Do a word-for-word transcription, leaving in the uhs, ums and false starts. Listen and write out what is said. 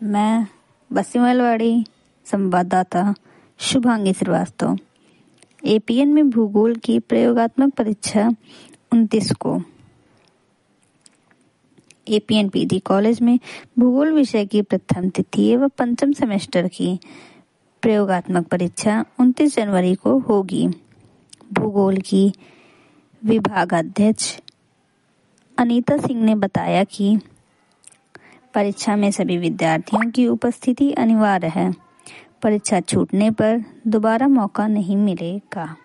मैं बसीमलवाड़ी संवाददाता शुभांगी श्रीवास्तव। एपीएन में भूगोल की प्रयोगात्मक परीक्षा उनतीस को। एपीएन पीजी कॉलेज में भूगोल विषय की प्रथम तृतीय व पंचम सेमेस्टर की प्रयोगात्मक परीक्षा उनतीस जनवरी को होगी। भूगोल की विभागाध्यक्ष अनीता सिंह ने बताया कि परीक्षा में सभी विद्यार्थियों की उपस्थिति अनिवार्य है। परीक्षा छूटने पर दोबारा मौका नहीं मिलेगा।